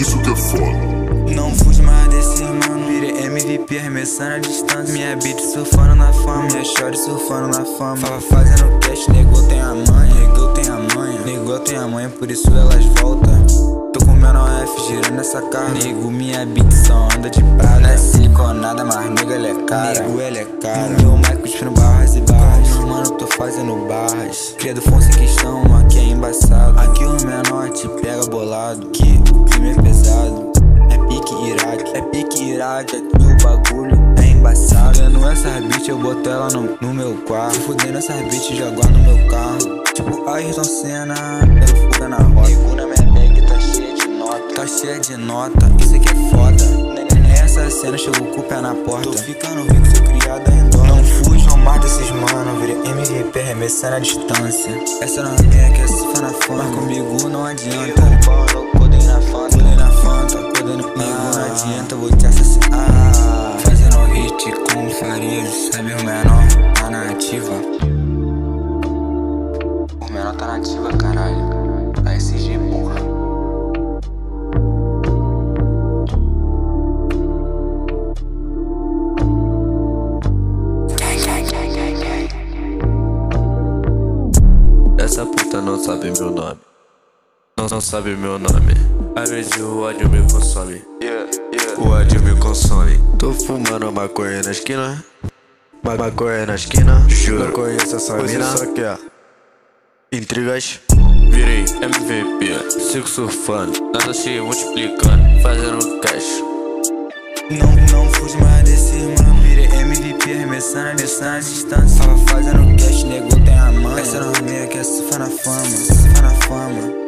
isso que é foda. Não fujo mais desse mano, virei MVP arremessando a distância. Minha beat surfando na fama, minha shorty surfando na fama. Fala fazendo cash, negou tem a manha, negou tem a manha, negou tem a manha, por isso elas voltam. Tô comendo F, girando essa cara. Nego, minha beat só anda de prata. Não é siliconada, mas nega, ela é cara. Nego, ela é cara. Meu mic cuspindo barras e barras. Mano, tô fazendo barras. Cria do Fonse em questão, aqui é embaçado. Aqui o menor te pega bolado, que o crime é pesado. É pique Iraque, aqui o bagulho é embaçado. Fudendo essas bitch, eu boto ela no meu quarto. Fudendo essas bitch, jogar no meu carro. Tipo Ayrton Senna, eu fuga na roda. Nego na minha bag, tá cheia de nota. Tá cheia de nota, isso aqui é foda. Nessa cena, chego com o pé na porta. Tô ficando rico, fui criado em dó. Não fujo mais desses mano, virei MVP arremessando a distância. Essa não é minha, que essa foi na fama. Mas comigo não adianta. Codei na Fanta, codei no comigo não adianta, vou te assassinar. Fazendo hit com Farias, sabe o menor tá na ativa. O menor tá na ativa, caralho. A SG, porra. Essa puta não sabe meu nome. Não sabe meu nome. Às vezes o ódio me consome. O ódio me consome. Tô fumando maconha na esquina. Maconha na esquina. Juro. Não conheço essa mina. Só quer intrigas. Virei MVP. Sigo surfando. Nada se multiplicando. Fazendo cash. Não fujo mais desse mano, virei MVP arremessando a distância. Tava fazendo cash, nego tem a manha. Essa não é minha, que essa foi na fama,